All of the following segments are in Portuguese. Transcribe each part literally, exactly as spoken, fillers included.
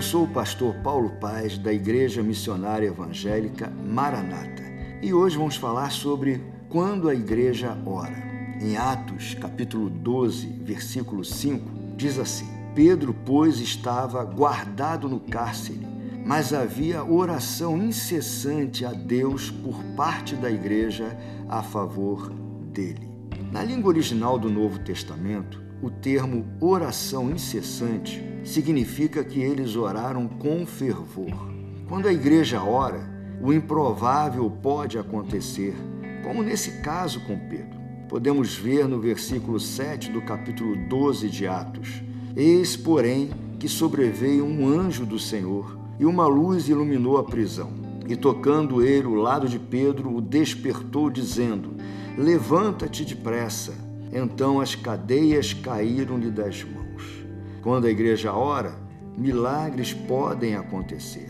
sou o pastor Paulo Paz, da Igreja Missionária Evangélica Maranata, e hoje vamos falar sobre quando a igreja ora. Em Atos, capítulo doze, versículo cinco, diz assim: Pedro, pois, estava guardado no cárcere, mas havia oração incessante a Deus por parte da igreja a favor dele. Na língua original do Novo Testamento, o termo oração incessante significa que eles oraram com fervor. Quando a igreja ora, o improvável pode acontecer, como nesse caso com Pedro. Podemos ver no versículo sete do capítulo doze de Atos: Eis, porém, que sobreveio um anjo do Senhor, e uma luz iluminou a prisão. E tocando ele o lado de Pedro, o despertou, dizendo: Levanta-te depressa. Então as cadeias caíram-lhe das mãos. Quando a igreja ora, milagres podem acontecer.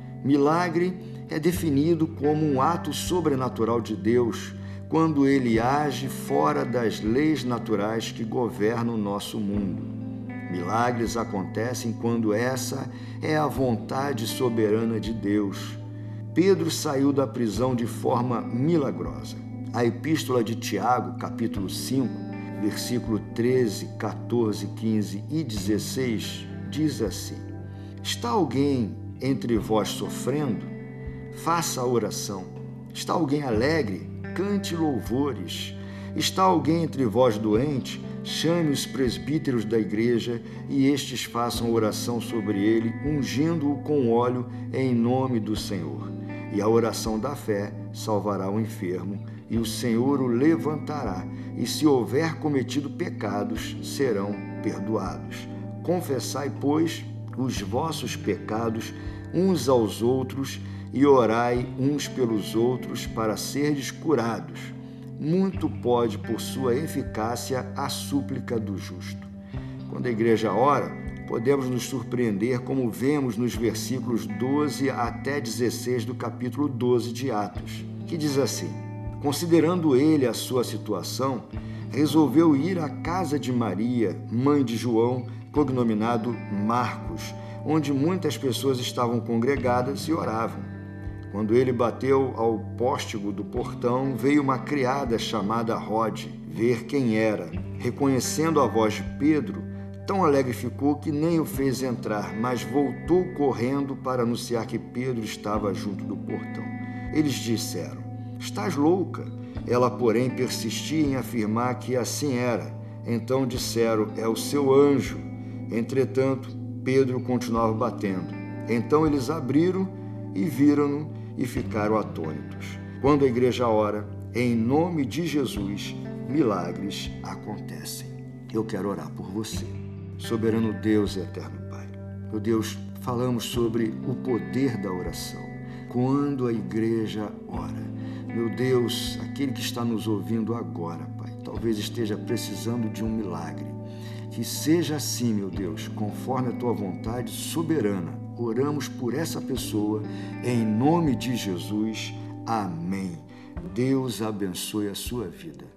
Milagre é definido como um ato sobrenatural de Deus, quando ele age fora das leis naturais que governam o nosso mundo. Milagres acontecem quando essa é a vontade soberana de Deus. Pedro saiu da prisão de forma milagrosa. A epístola de Tiago, capítulo cinco, versículo treze, quatorze, quinze e dezesseis, diz assim: Está alguém entre vós sofrendo? Faça a oração. Está alguém alegre? Cante louvores. Está alguém entre vós doente? Chame os presbíteros da igreja e estes façam oração sobre ele, ungindo-o com óleo em nome do Senhor. E a oração da fé salvará o enfermo, e o Senhor o levantará, e se houver cometido pecados, serão perdoados. Confessai, pois, os vossos pecados uns aos outros, e orai uns pelos outros para serdes curados. Muito pode, por sua eficácia, a súplica do justo. Quando a igreja ora, podemos nos surpreender, como vemos nos versículos doze até dezesseis do capítulo doze de Atos, que diz assim: Considerando ele a sua situação, resolveu ir à casa de Maria, mãe de João, cognominado Marcos, onde muitas pessoas estavam congregadas e oravam. Quando ele bateu ao póstigo do portão, veio uma criada chamada Rode ver quem era. Reconhecendo a voz de Pedro, tão alegre ficou que nem o fez entrar, mas voltou correndo para anunciar que Pedro estava junto do portão. Eles disseram: Estás louca? Ela, porém, persistia em afirmar que assim era. Então disseram: É o seu anjo. Entretanto, Pedro continuava batendo. Então eles abriram e viram-no e ficaram atônitos. Quando a igreja ora, em nome de Jesus, milagres acontecem. Eu quero orar por você. Soberano Deus e eterno Pai, meu Deus, falamos sobre o poder da oração. Quando a igreja ora, meu Deus, aquele que está nos ouvindo agora, Pai, talvez esteja precisando de um milagre. Que seja assim, meu Deus, conforme a Tua vontade soberana. Oramos por essa pessoa, em nome de Jesus. Amém. Deus abençoe a sua vida.